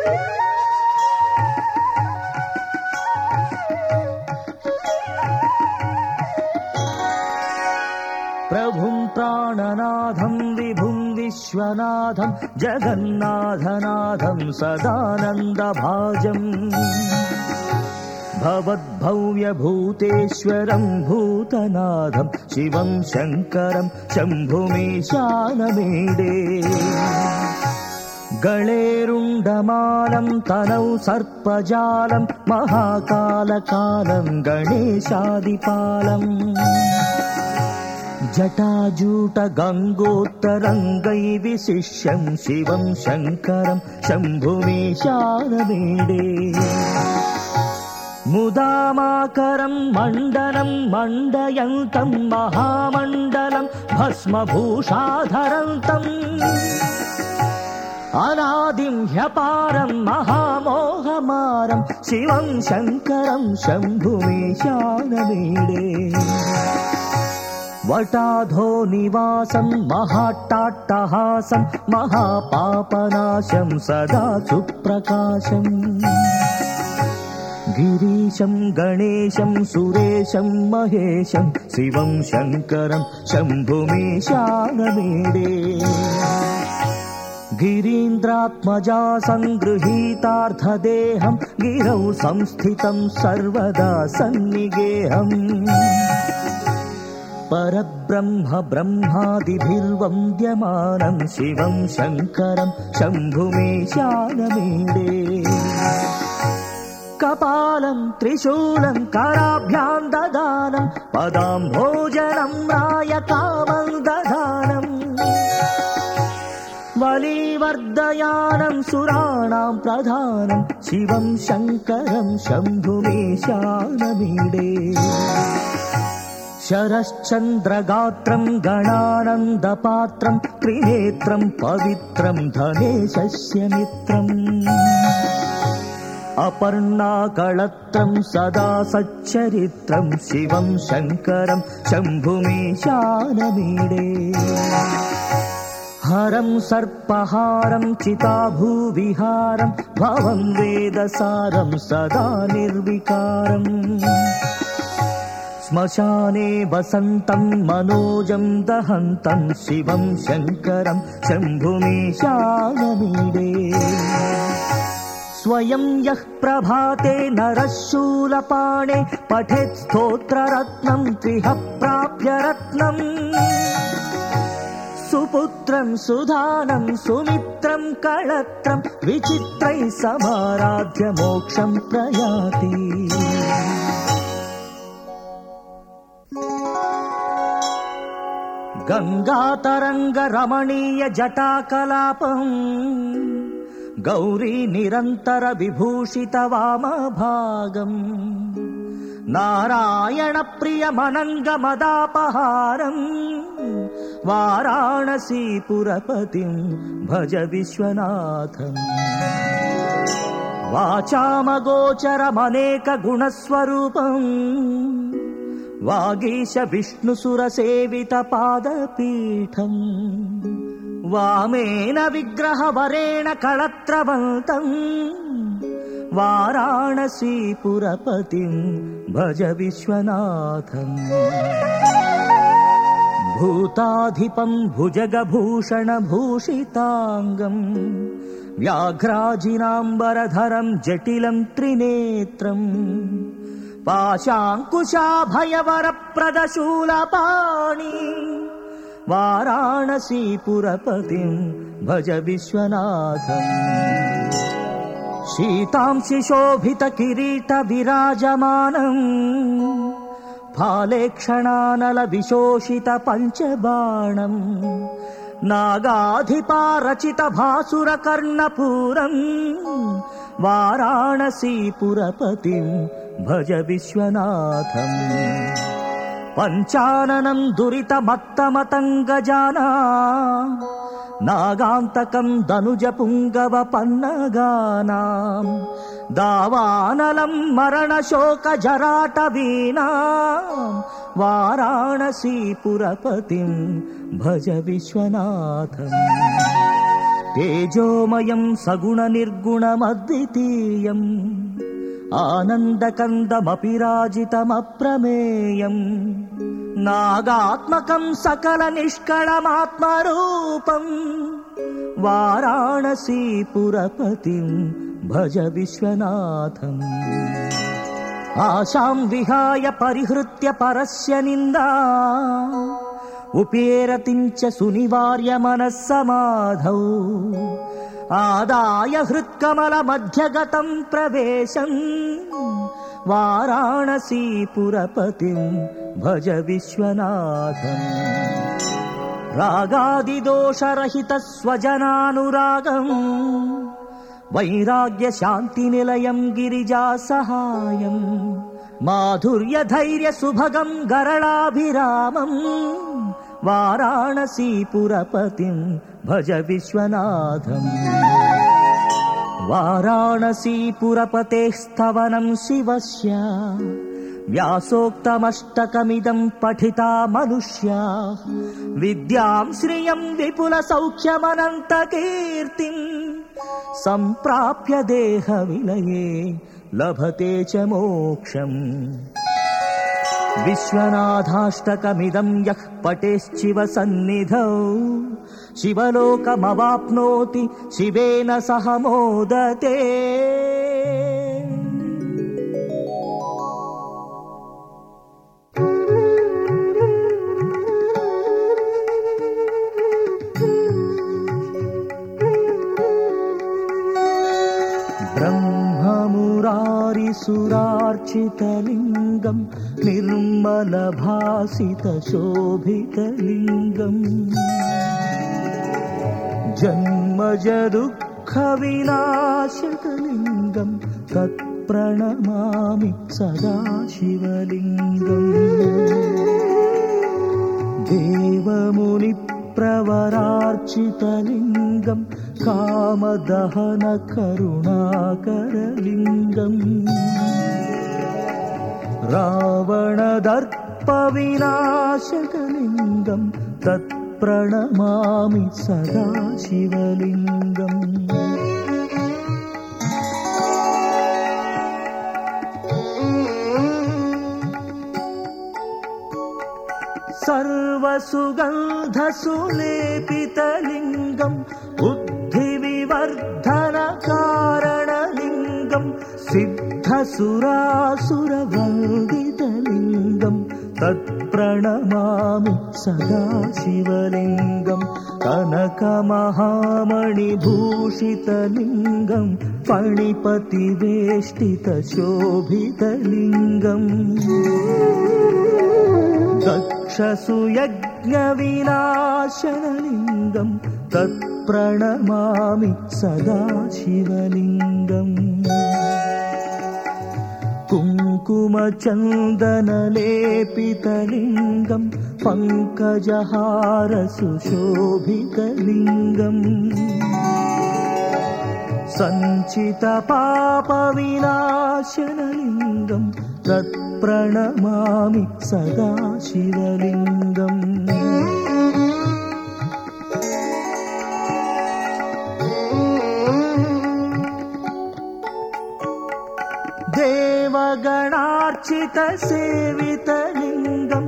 प्रभुं प्राणनाथं विभुं विश्वनाथं जगन्नाथनाथं सदानन्दभाजम् भवद्भव्यभूतेश्वरं भूतनाथं शिवं शङ्करं शम्भुमीशानमीडे गळेरुण्डमालं तनौ सर्पजालं महाकालकालं गणेशादिपालम् जटाजूटगङ्गोत्तरङ्गै विशिष्यं शिवं शङ्करं शम्भुमीशानमीडे मुदामाकरं मण्डलं मण्डयन्तं महामण्डलं भस्मभूषाधरन्तम् अनादिं ह्यपारं महामोहमारं शिवं शङ्करं शम्भुमीशानमीडे वटाधो निवासं महाट्टाट्टहासं महापापनाशं सदा सुप्रकाशम् गिरीशं गणेशं सुरेशं महेशं शिवं शङ्करं शम्भुमीशानमीडे गिरीन्द्रात्मजा सङ्गृहीतार्थदेहं गिरौ संस्थितं सर्वदा सन्निगेहम् परब्रह्म ब्रह्मादिभिर्वन्द्यमानं शिवं शङ्करं शम्भुमीशानमीडे कपालं त्रिशूलं कराभ्यां ददानं पदाम्भोजनं नायकामं दधानं बलिवर्धयानं सुराणां प्रधानं शिवं शङ्करं शम्भुमीशानमीडे शरश्चन्द्रगात्रं गणानन्दपात्रं त्रिनेत्रं पवित्रं धनेशस्य मित्रम् अपर्णाकळत्रं सदा सच्चरित्रं शिवं शङ्करं शम्भुमीशानमीडे हरं सर्पहारं चिताभूविहारं भवं वेदसारं सदा निर्विकारम् श्मशाने वसन्तं मनोजं दहन्तं शिवं शङ्करं शम्भुमीशानमीडे स्वयं यः प्रभाते नरः शूलपाणे पठेत् स्तोत्ररत्नं त्रिह प्राप्य रत्नम् सुपुत्रं सुधानं सुमित्रं कळत्रं विचित्रैः समाराध्य मोक्षं प्रयाति गंगातरंग रमणीय जटाकलापम् गौरी निरंतर विभूषित वामभागम् नारायण प्रिय मनंग मदापहारम् वाराणसी पुरपतिं भज विश्वनाथम् वाचामगोचरमनेक गुणस्वरूपम् वागीश विष्णुसुरसेवित पादपीठम् वामेन विग्रहवरेण कळत्रवन्तम् वाराणसी पुरपतिं भज विश्वनाथम् भूताधिपं भुजगभूषण भूषितांगम् व्याघ्राजिनाम्बरधरं जटिलं त्रिनेत्रम् पाशाङ्कुशाभयवरप्रदशूलपाणि वाराणसी पुरपतिं भज विश्वनाथम् शीतांसि शोभित किरीट विराजमानम् फाले क्षणानल विशोषित पञ्चबाणम् नागाधिपारचित भासुर कर्णपूरम् वाराणसी पुरपतिं भज विश्वनाथम् पञ्चाननं दुरित मत्तमतङ्गजाना नागान्तकं दनुज पुङ्गव पन्नगानां दावानलं मरणशोक जराटवीनां वाराणसी पुरपतिं भज विश्वनाथम् तेजोमयं सगुणनिर्गुणमद्वितीयम् आनन्दकन्दमपि राजितमप्रमेयम् नागात्मकं सकलनिष्कळमात्मरूपम् वाराणसीपुरपतिं भज विश्वनाथम् आशां विहाय परिहृत्य परस्य निन्दा उपेरतिञ्च सुनिवार्य मनस्समाधौ आदाय हृत्कमलमध्यगतं प्रवेशम् वाराणसीपुरपतिं भज विश्वनाथम् रागादिदोषरहितस्वजनानुरागम् वैराग्यशान्तिनिलयं गिरिजासहायम् माधुर्यधैर्यसुभगं गरलाभिरामम् वाराणसीपुरपतिं भज विश्वनाथम् वाराणसीपुरपतेः स्तवनं शिवस्य व्यासोक्तमष्टकमिदं पठिता मनुष्या विद्यां श्रियं विपुलसौख्यमनन्तकीर्तिम् सम्प्राप्य देहविलये लभते च मोक्षम् विश्वनाथाष्टकमिदं यः पठेश्चिव सन्निधौ शिवलोकमवाप्नोति शिवेन सह मोदते ब्रह्ममुरारिसुरार्चितलिङ्गं निर्मलभासितशोभितलिङ्गम् जन्मजदुःखविनाशकलिङ्गं तत्प्रणमामि सदा शिवलिङ्गम् देवमुनिप्रवरार्चितलिङ्गं कामदहनकरुणाकरलिङ्गम् रावणदर्पविनाशकलिङ्गं तत्प्रणमामि सदा शिवलिङ्गम् सर्वसुगन्धसुलेपितलिङ्गं बुद्धिविवर्धनकारणलिङ्गं सिद्धसुरासुरवन्दितलिङ्गं तत्प्रणमामि सदा शिवलिङ्गं कनकमहामणिभूषितलिङ्गं फणिपतिवेष्टितशोभितलिङ्गम् दक्षसुयज्ञविनाशनलिङ्गं तत्प्रणमामि सदा शिवलिङ्गम् कुङ्कुमचन्दनलेपितलिङ्गं पङ्कजहारसुशोभितलिङ्गम् सञ्चितपापविनाशनलिङ्गं तत्प्रणमामि सदा शिवलिङ्गम् देवगणार्चितसेवितलिङ्गं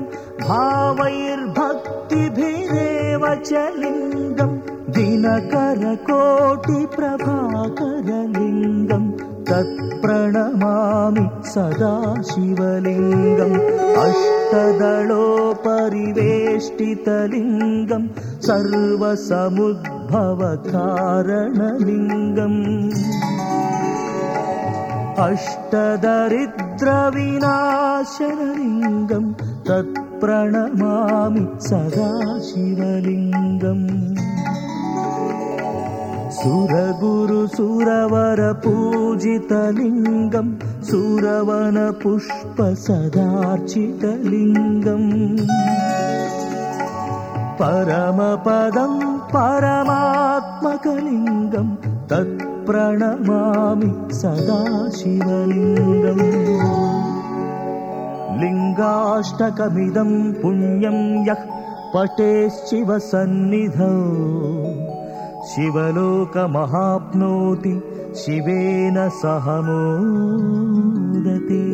भावैर्भक्तिभिरेव च लिङ्गं दिनकरकोटिप्रभाकरलिङ्गं तत्प्रणमामि सदा शिवलिङ्गम् अष्टदलोपरिवेष्टितलिङ्गं सर्वसमुद्भवकारणलिङ्गम् अष्टदरिद्रविनाशनलिङ्गं तत्प्रणमामि सदा शिवलिङ्गम् सुरगुरुसुरवरपूजितलिङ्गं सुरवनपुष्पसदार्चितलिङ्गम् परमपदं परमात्मकलिङ्गं तत्प्रणमामि सदा शिवलिङ्गम् लिङ्गाष्टकमिदं पुण्यं यः पठेश्चिवसन्निधौ शिवलोकमहाप्नोति शिवेन सह मोदते।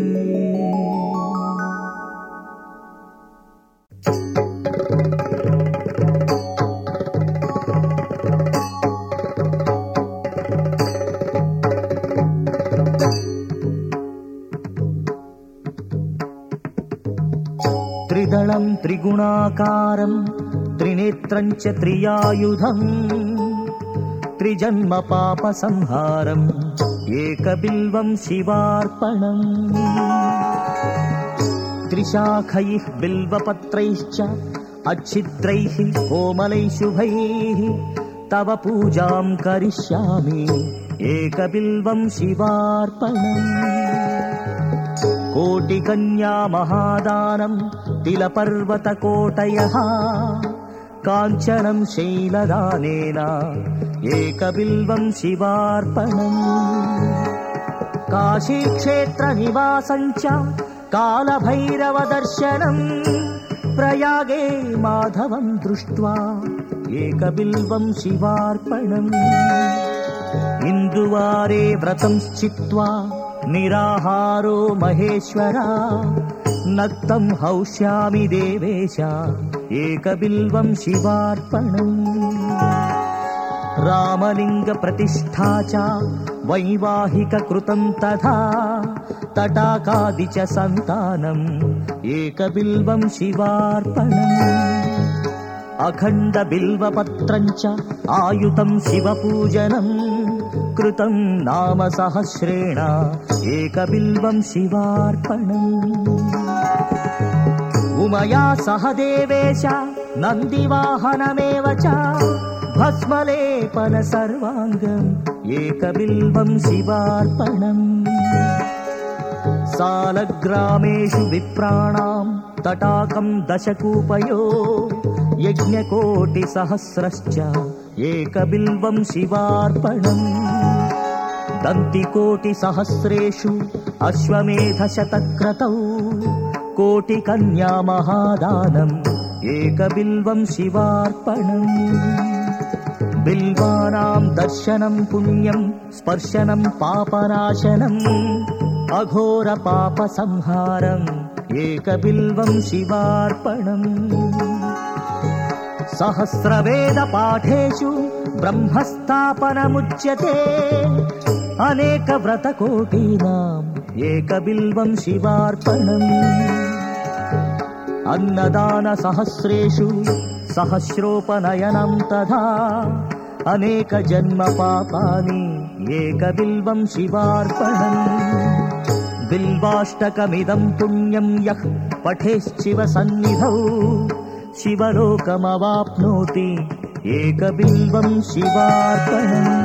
त्रिदलं त्रिगुणाकारं त्रिनेत्रं च त्रियायुधम् त्रिजन्म पापसंहारम् एकबिल्वं शिवार्पणम्। त्रिशाखैः बिल्वपत्रैश्च अच्छिद्रैः कोमलैः शुभैः तव पूजां करिष्यामि एकबिल्वं शिवार्पणम्। कोटिकन्या महादानं तिलपर्वतकोटयः काञ्चनं शैलदानेन एकबिल्वं शिवार्पणम्। काशीक्षेत्रनिवासं च कालभैरवदर्शनम् प्रयागे माधवं दृष्ट्वा एकबिल्वं शिवार्पणम्। इन्दुवारे व्रतं स्थित्वा निराहारो महेश्वरा नक्तं हौष्यामि देवेश एकबिल्वं शिवार्पणम्। रामलिङ्गप्रतिष्ठा च वैवाहिककृतं तथा तटाकादि च सन्तानम् एकबिल्वं शिवार्पणम्। अखण्डबिल्वपत्रं च आयुतं शिवपूजनम् कृतं नाम सहस्रेण एकबिल्वं शिवार्पणम्। उमया सह देवेश नन्दिवाहनमेव च भस्मलेपन सर्वाङ्गम् एकबिल्वं शिवार्पणम्। सालग्रामेषु विप्राणां तटाकं दशकूपयो यज्ञकोटिसहस्रश्च एकबिल्वं शिवार्पणम्। दन्तिकोटिसहस्रेषु अश्वमेधशतक्रतौ कोटिकन्या महादानम् एकबिल्वं शिवार्पणम्। बिल्वानां दर्शनं पुण्यं स्पर्शनं पापनाशनम् अघोरपापसंहारम् एकबिल्वं शिवार्पणम्। सहस्रवेदपाठेषु ब्रह्मस्थापनमुच्यते अनेकव्रतकोटीनाम् एकबिल्वं शिवार्पणम्। अन्नदानसहस्रेषु सहस्रोपनयनं तथा अनेकजन्मपापानि एकबिल्वं शिवार्पणम्। बिल्वाष्टकमिदं पुण्यं यः पठेश्शिवसन्निधौ शिवलोकमवाप्नोति एकबिल्वं शिवार्पणम्।